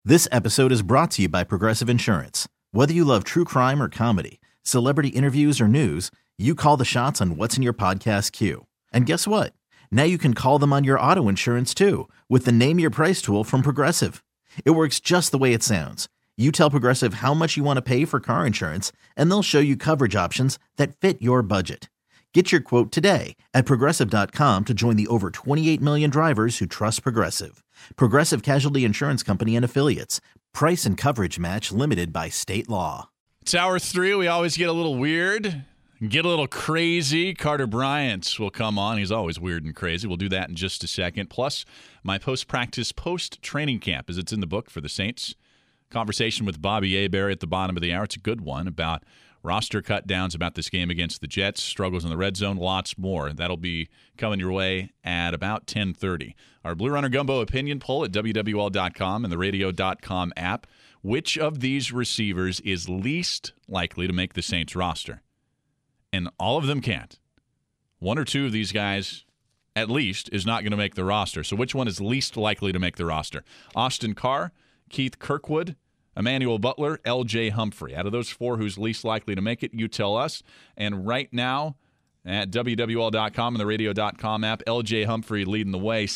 This episode is brought to you by Progressive Insurance. Whether you love true crime or comedy, celebrity interviews or news, you call the shots on what's in your podcast queue. And guess what? Now you can call them on your auto insurance too with the Name Your Price tool from Progressive. It works just the way it sounds. You tell Progressive how much you want to pay for car insurance, and they'll show you coverage options that fit your budget. Get your quote today at Progressive.com to join the over 28 million drivers who trust Progressive. Progressive Casualty Insurance Company and Affiliates. Price and coverage match limited by state law. It's hour 3. We always get a little weird, get a little crazy. Carter Bryant will come on. He's always weird and crazy. We'll do that in just a second. Plus, my post-practice, post-training camp, as it's in the book for the Saints. Conversation with Bobby Hebert at the bottom of the hour. It's a good one about roster cut downs, about this game against the Jets, struggles in the red zone, lots more. That'll be coming your way at about 10:30. Our Blue Runner Gumbo opinion poll at WWL.com and the radio.com app. Which of these receivers is least likely to make the Saints roster? And all of them can't. One or two of these guys, at least, is not going to make the roster. So which one is least likely to make the roster? Austin Carr, Keith Kirkwood, Emmanuel Butler, L.J. Humphrey. Out of those four, who's least likely to make it? You tell us. And right now, at WWL.com and the radio.com app, L.J. Humphrey leading the way,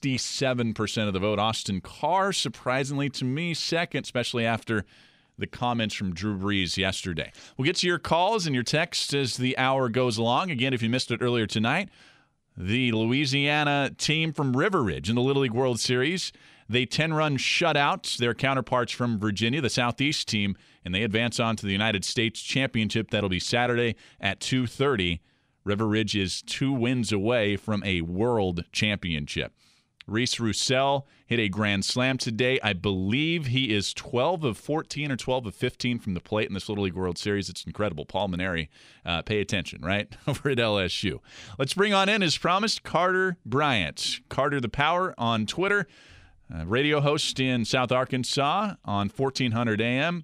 67% of the vote. Austin Carr, surprisingly to me, second, especially after the comments from Drew Brees yesterday. We'll get to your calls and your texts as the hour goes along. Again, if you missed it earlier tonight, the Louisiana team from River Ridge in the Little League World Series, they 10-run shutouts their counterparts from Virginia, the Southeast team, and they advance on to the United States Championship. That'll be Saturday at 2:30. River Ridge is 2 wins away from a world championship. Reese Roussel hit a grand slam today. I believe he is 12 of 14 or 12 of 15 from the plate in this Little League World Series. It's incredible. Paul Maneri, pay attention, right, over at LSU. Let's bring on in, as promised, Carter Bryant. Carter the Power on Twitter. Radio host in South Arkansas on 1400 AM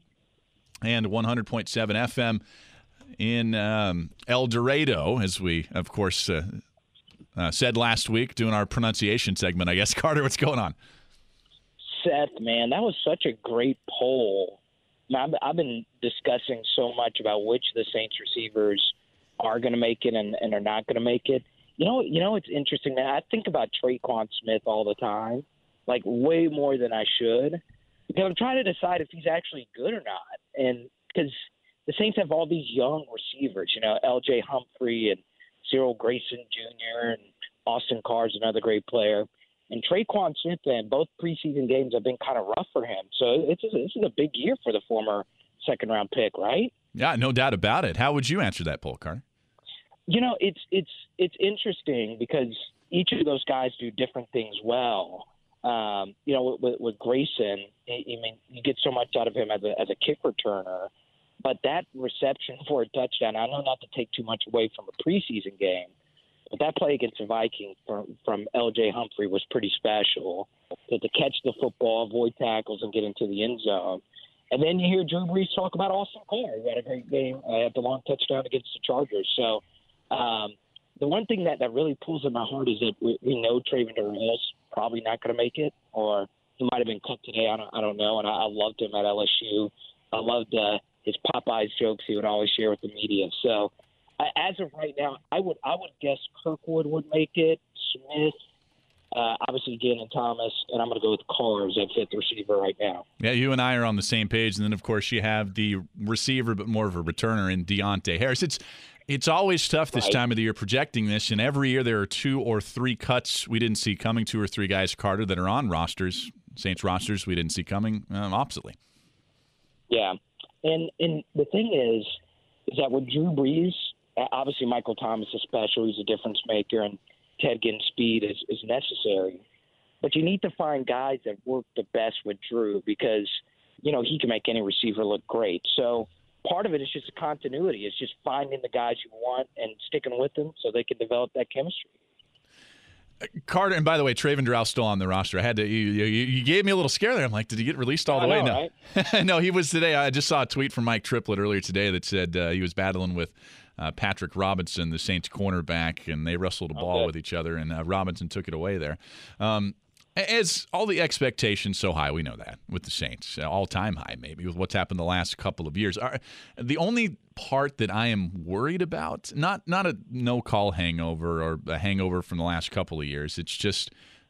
and 100.7 FM in El Dorado, as we, of course, said last week, doing our pronunciation segment, I guess. Carter, what's going on? Seth, man, that was such a great poll. I've been discussing so much about which of the Saints receivers are going to make it and are not going to make it. You know, it's interesting, man. I think about Traquan Smith all the time, like way more than I should, because I'm trying to decide if he's actually good or not. And because the Saints have all these young receivers, L.J. Humphrey and Cyril Grayson Jr. and Austin Carr is another great player. And Traquan Smith, in both preseason games have been kind of rough for him. So this is a big year for the former second-round pick, right? Yeah, no doubt about it. How would you answer that poll, Carter? It's interesting because each of those guys do different things well. With Grayson, you get so much out of him as a kick returner, but that reception for a touchdown, I know not to take too much away from a preseason game, but that play against the Vikings from L.J. Humphrey was pretty special. To catch the football, avoid tackles, and get into the end zone. And then you hear Drew Brees talk about Austin Carr, who had a great game at the long touchdown against the Chargers. So the one thing that really pulls in my heart is that we know Traven Durrell's probably not going to make it, or he might have been cut today. I don't know. And I loved him at LSU. I loved his Popeyes jokes he would always share with the media. So as of right now, I would guess Kirkwood would make it, Smith, obviously Gannon Thomas, and I'm going to go with Carr as that fifth receiver right now. Yeah, you and I are on the same page. And then, of course, you have the receiver, but more of a returner in Deontay Harris. It's always tough this time of the year projecting this, and every year there are 2 or 3 cuts we didn't see coming, 2 or 3 guys, Carter, that are on rosters, Saints rosters we didn't see coming, oppositely. Yeah, and the thing is that with Drew Brees, obviously Michael Thomas is special, he's a difference maker, and Ted Ginn speed is necessary. But you need to find guys that work the best with Drew because, he can make any receiver look great. So part of it is just a continuity. It's just finding the guys you want and sticking with them so they can develop that chemistry. Carter, and by the way, Traven Durrell's still on the roster. I had to. You gave me a little scare there. I'm like, did he get released all the way? No, right? No, he was today. I just saw a tweet from Mike Triplett earlier today that said he was battling with Patrick Robinson, the Saints cornerback, and they wrestled a ball with each other, and Robinson took it away there. As all the expectations so high, we know that with the Saints, all-time high maybe with what's happened the last couple of years. The only part that I am worried about, not a no-call hangover or a hangover from the last couple of years, it's just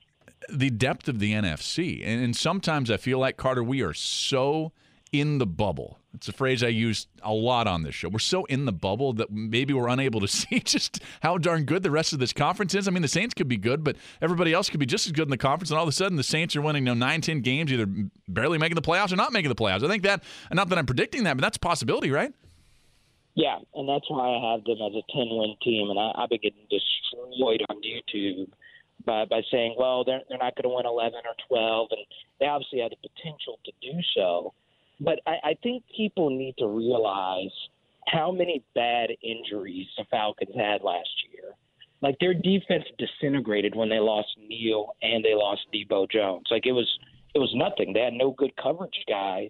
the depth of the NFC. And sometimes I feel like, Carter, we are so in the bubble. It's a phrase I use a lot on this show. We're so in the bubble that maybe we're unable to see just how darn good the rest of this conference is. I mean, the Saints could be good, but everybody else could be just as good in the conference, and all of a sudden the Saints are winning 9-10 games, either barely making the playoffs or not making the playoffs. I think that, not that I'm predicting that, but that's a possibility, right? Yeah, and that's why I have them as a 10-win team, and I've been getting destroyed on YouTube by saying, well, they're not going to win 11 or 12, and they obviously have the potential to do so. But I think people need to realize how many bad injuries the Falcons had last year. Like, their defense disintegrated when they lost Neal and they lost Debo Jones. Like, it was nothing. They had no good coverage guys,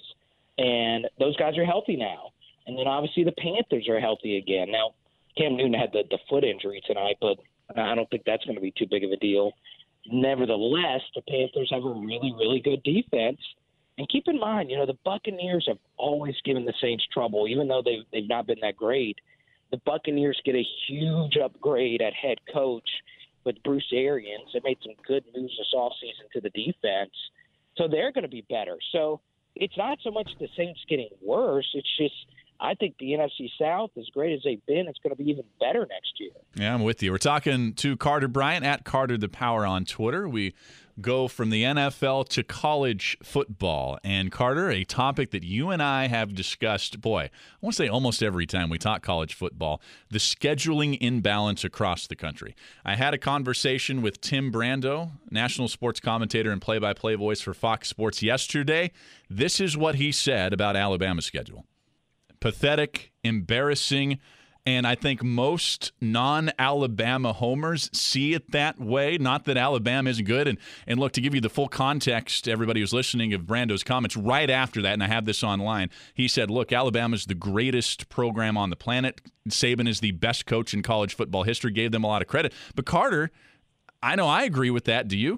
and those guys are healthy now. And then obviously the Panthers are healthy again. Now, Cam Newton had the foot injury tonight, but I don't think that's going to be too big of a deal. Nevertheless, the Panthers have a really, really good defense. And keep in mind, the Buccaneers have always given the Saints trouble, even though they've not been that great. The Buccaneers get a huge upgrade at head coach with Bruce Arians. They made some good moves this offseason to the defense. So they're going to be better. So it's not so much the Saints getting worse. It's just I think the NFC South, as great as they've been, it's going to be even better next year. Yeah, I'm with you. We're talking to Carter Bryant at Carter the Power on Twitter. We go from the NFL to college football. And, Carter, a topic that you and I have discussed, boy, I want to say almost every time we talk college football, the scheduling imbalance across the country. I had a conversation with Tim Brando, national sports commentator and play-by-play voice for Fox Sports yesterday. This is what he said about Alabama's schedule. Pathetic, embarrassing, and I think most non-Alabama homers see it that way. Not that Alabama isn't good. And look, to give you the full context, everybody who's listening, of Brando's comments right after that, and I have this online, he said, look, Alabama's the greatest program on the planet. Saban is the best coach in college football history, gave them a lot of credit. But Carter, I know I agree with that. Do you?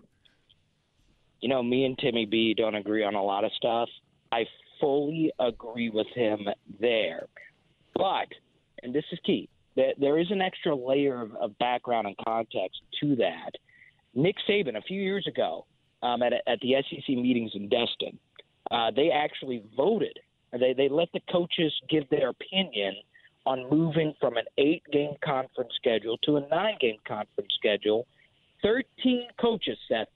Me and Timmy B don't agree on a lot of stuff. I fully agree with him there. But, and this is key, there is an extra layer of background and context to that. Nick Saban, a few years ago, at the SEC meetings in Destin, they actually voted. They let the coaches give their opinion on moving from an 8-game conference schedule to a 9-game conference schedule. 13 coaches said,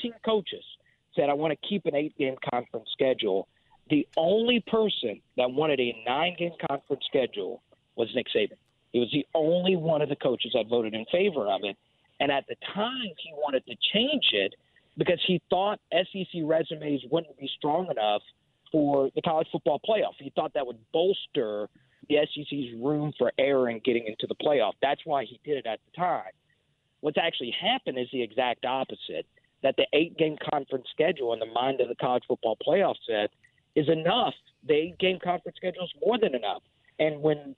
I want to keep an 8-game conference schedule. The only person that wanted a 9-game conference schedule was Nick Saban. He was the only one of the coaches that voted in favor of it. And at the time, he wanted to change it because he thought SEC resumes wouldn't be strong enough for the college football playoff. He thought that would bolster the SEC's room for error in getting into the playoff. That's why he did it at the time. What's actually happened is the exact opposite, that the 8-game conference schedule in the mind of the college football playoff set is enough. The 8-game conference schedule is more than enough. And when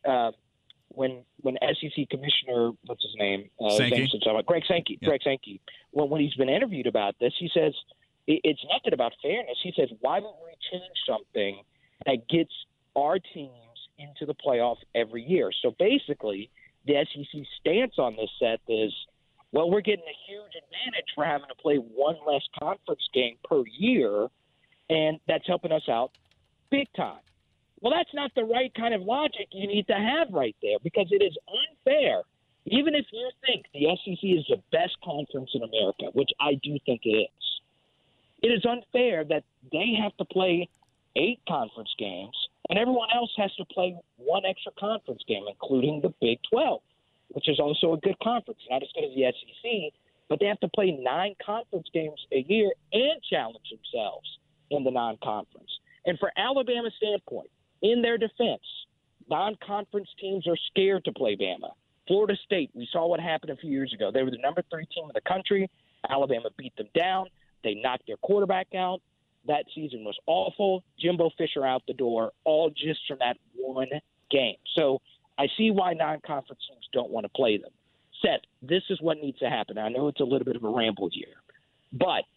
SEC Commissioner, what's his name? Greg Sankey. Yeah. Greg Sankey. When he's been interviewed about this, he says it's nothing about fairness. He says, why would we change something that gets our teams into the playoff every year? So basically, the SEC stance on this set is, well, we're getting a huge advantage for having to play one less conference game per year, and that's helping us out big time. Well, that's not the right kind of logic you need to have right there, because it is unfair. Even if you think the SEC is the best conference in America, which I do think it is unfair that they have to play 8 conference games and everyone else has to play one extra conference game, including the Big 12, which is also a good conference, not as good as the SEC, but they have to play 9 conference games a year and challenge themselves in the non-conference. And for Alabama's standpoint, in their defense, non-conference teams are scared to play Bama. Florida State, we saw what happened a few years ago. They were the number 3 team in the country. Alabama beat them down. They knocked their quarterback out. That season was awful. Jimbo Fisher out the door, all just from that one game. So I see why non-conference teams don't want to play them. Seth, this is what needs to happen. I know it's a little bit of a ramble here, but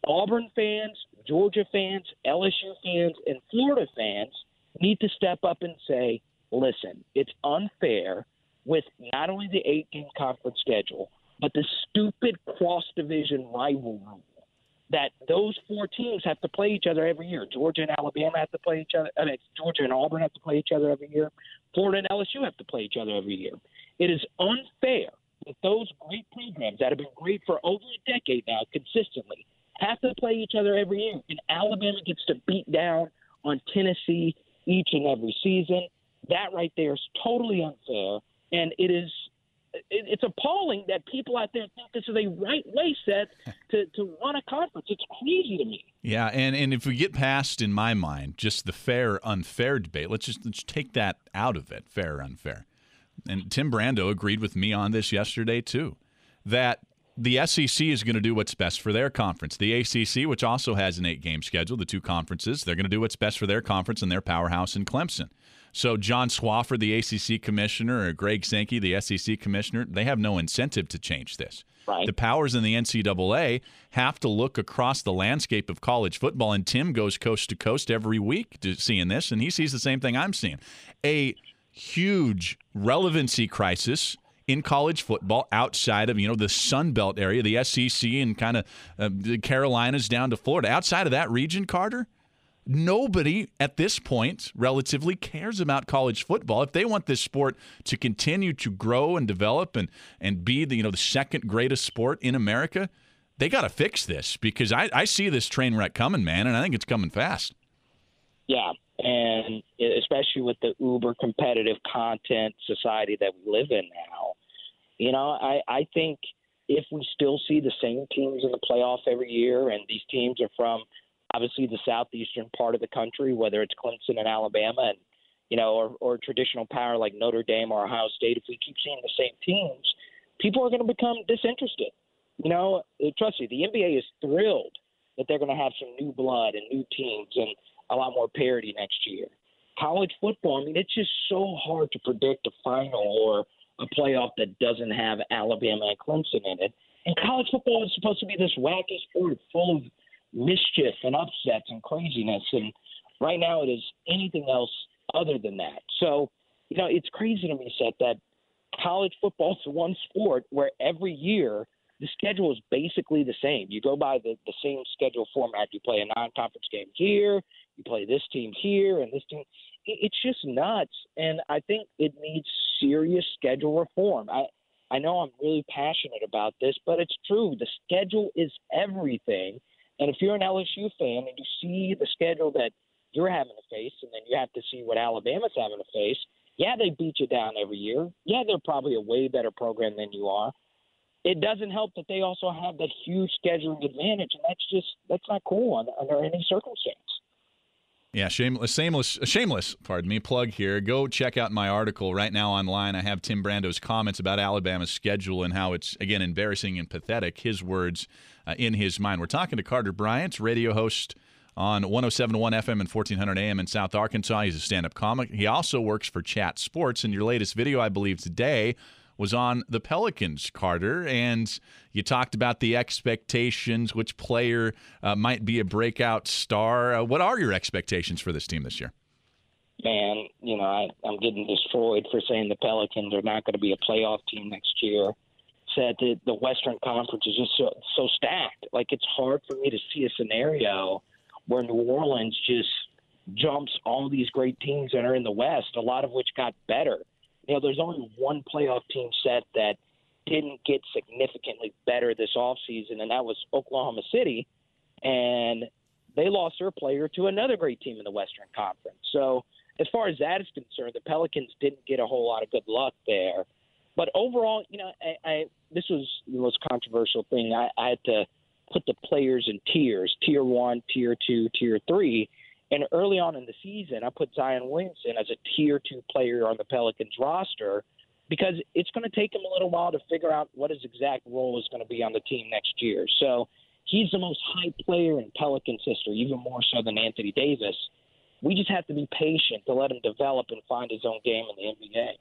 Auburn fans, Georgia fans, LSU fans, and Florida fans need to step up and say, listen, it's unfair with not only the 8-game conference schedule, but the stupid cross-division rivalry that those 4 teams have to play each other every year. Georgia and Alabama have to play each other. Georgia and Auburn have to play each other every year. Florida and LSU have to play each other every year. It is unfair that those great programs that have been great for over a decade now consistently have to play each other every year. And Alabama gets to beat down on Tennessee each and every season. That right there is totally unfair. And it's appalling that people out there think this is a right way set to run a conference. It's crazy to me. Yeah, and if we get past, in my mind, just the fair-unfair debate, let's take that out of it, fair-unfair. And Tim Brando agreed with me on this yesterday, too, that the SEC is going to do what's best for their conference. The ACC, which also has an 8-game schedule, the 2 conferences, they're going to do what's best for their conference and their powerhouse in Clemson. So John Swofford, the ACC commissioner, or Greg Sankey, the SEC commissioner, they have no incentive to change this. Right. The powers in the NCAA have to look across the landscape of college football, and Tim goes coast to coast every week to seeing this, and he sees the same thing I'm seeing. A huge relevancy crisis in college football outside of, the Sun Belt area, the SEC and kind of the Carolinas down to Florida. Outside of that region, Carter, nobody at this point relatively cares about college football. If they want this sport to continue to grow and develop and be the second greatest sport in America, they got to fix this, because I see this train wreck coming, man, and I think it's coming fast. Yeah, and especially with the uber competitive content society that we live in now, I think if we still see the same teams in the playoff every year, and these teams are from obviously the southeastern part of the country, whether it's Clemson and Alabama and, or traditional power like Notre Dame or Ohio State, if we keep seeing the same teams, people are going to become disinterested. Trust me, the NBA is thrilled that they're going to have some new blood and new teams and a lot more parity next year. College football, it's just so hard to predict a final or a playoff that doesn't have Alabama and Clemson in it. And college football is supposed to be this wacky sport full of mischief and upsets and craziness, and right now it is anything else other than that. So, it's crazy to me, Seth, that college football is one sport where every year the schedule is basically the same. You go by the same schedule format. You play a non-conference game here, you play this team here, and this team. It's just nuts, and I think it needs serious schedule reform. I know I'm really passionate about this, but it's true. The schedule is everything. And if you're an LSU fan and you see the schedule that you're having to face, and then you have to see what Alabama's having to face, yeah, they beat you down every year. Yeah, they're probably a way better program than you are. It doesn't help that they also have that huge scheduling advantage, and that's not cool under any circumstance. Yeah, shameless, plug here. Go check out my article right now online. I have Tim Brando's comments about Alabama's schedule and how it's, again, embarrassing and pathetic, his words in his mind. We're talking to Carter Bryant, radio host on 107.1 FM and 1400 AM in South Arkansas. He's a stand-up comic. He also works for Chat Sports, and your latest video, I believe, today was on the Pelicans, Carter, and you talked about the expectations, which player might be a breakout star. What are your expectations for this team this year? Man, I'm getting destroyed for saying the Pelicans are not going to be a playoff team next year. Said that the Western Conference is just so stacked. Like, it's hard for me to see a scenario where New Orleans just jumps all these great teams that are in the West, a lot of which got better. There's only one playoff team set that didn't get significantly better this offseason, and that was Oklahoma City. And they lost their player to another great team in the Western Conference. So as far as that is concerned, the Pelicans didn't get a whole lot of good luck there. But overall, this was the most controversial thing. I had to put the players in tiers, tier 1, tier 2, tier 3. And early on in the season, I put Zion Williamson as a tier 2 player on the Pelicans roster because it's going to take him a little while to figure out what his exact role is going to be on the team next year. So he's the most hyped player in Pelicans history, even more so than Anthony Davis. We just have to be patient to let him develop and find his own game in the NBA.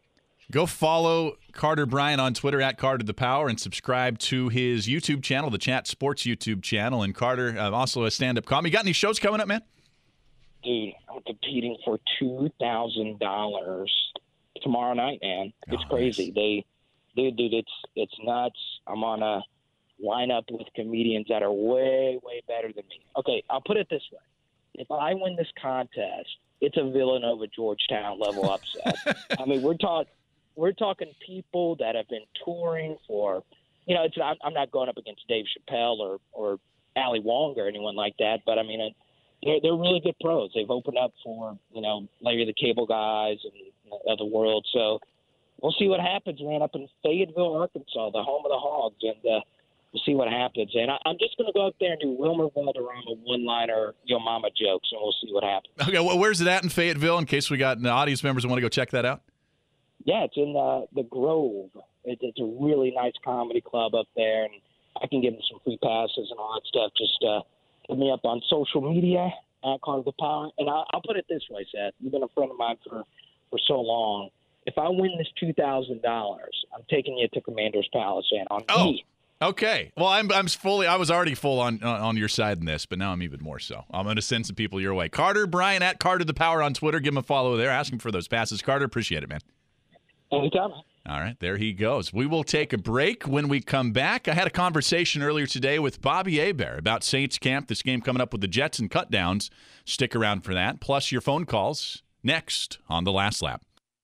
Go follow Carter Bryant on Twitter at Carter the Power and subscribe to his YouTube channel, the Chat Sports YouTube channel. And Carter, also a stand-up comedy. Got any shows coming up, man? Dude, I'm competing for $2,000 tomorrow night, man. It's crazy. Nice. It's nuts. I'm on a lineup with comedians that are way, way better than me. Okay, I'll put it this way. If I win this contest, it's a Villanova Georgetown level upset. I mean, we're talking people that have been touring for, I'm not going up against Dave Chappelle or Ali Wong or anyone like that, but I mean, they're really good pros. They've opened up for, Larry the Cable Guys and the world. So we'll see what happens, man, up in Fayetteville, Arkansas, the home of the Hogs, and we'll see what happens. And I'm just going to go up there and do Wilmer Valderrama one-liner Yo Mama jokes, and we'll see what happens. Okay, well, where's it at in Fayetteville, in case we got audience members who want to go check that out? Yeah, it's in the Grove. It's a really nice comedy club up there, and I can give them some free passes and all that stuff. Just hit me up on social media at Carter the Power. And I'll put it this way, Seth. You've been a friend of mine for so long. If I win this $2,000, I'm taking you to Commander's Palace and on me. Okay. Well, I was already full on your side in this, but now I'm even more so. I'm going to send some people your way. Carter Bryant at Carter the Power on Twitter. Give him a follow there. Ask him for those passes. Carter, appreciate it, man. Anytime. All right, there he goes. We will take a break. When we come back, I had a conversation earlier today with Bobby Hebert about Saints camp, this game coming up with the Jets and cutdowns. Stick around for that. Plus your phone calls next on The Last Lap.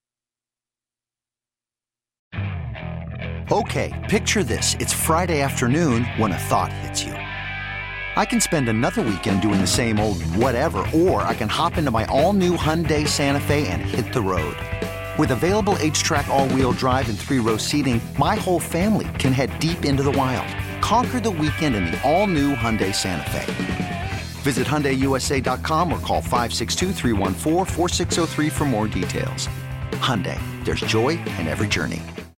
Okay, picture this. It's Friday afternoon when a thought hits you. I can spend another weekend doing the same old whatever, or I can hop into my all-new Hyundai Santa Fe and hit the road. With available H-Track all-wheel drive and 3-row seating, my whole family can head deep into the wild. Conquer the weekend in the all-new Hyundai Santa Fe. Visit HyundaiUSA.com or call 562-314-4603 for more details. Hyundai, there's joy in every journey.